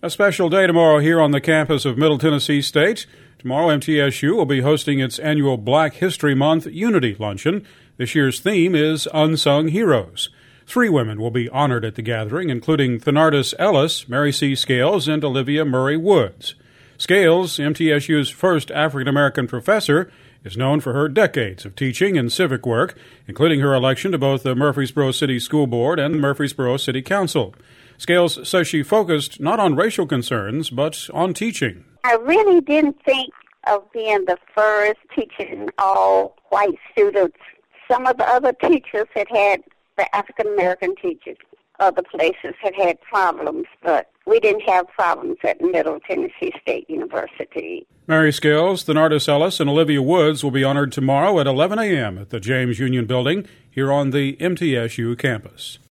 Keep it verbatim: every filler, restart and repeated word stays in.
A special day tomorrow here on the campus of Middle Tennessee State. Tomorrow, M T S U will be hosting its annual Black History Month Unity Luncheon. This year's theme is Unsung Heroes. Three women will be honored at the gathering, including Thenardis Ellis, Mary C. Scales, and Olivia Murray Woods. Scales, M T S U's first African-American professor, is known for her decades of teaching and civic work, including her election to both the Murfreesboro City School Board and Murfreesboro City Council. Scales says she focused not on racial concerns, but on teaching. I really didn't think of being the first teaching all white students. Some of the other teachers had had, the African-American teachers, other places had had problems, but we didn't have problems at Middle Tennessee State University. Mary Scales, Thenardis Ellis, and Olivia Woods will be honored tomorrow at eleven a.m. at the James Union Building here on the M T S U campus.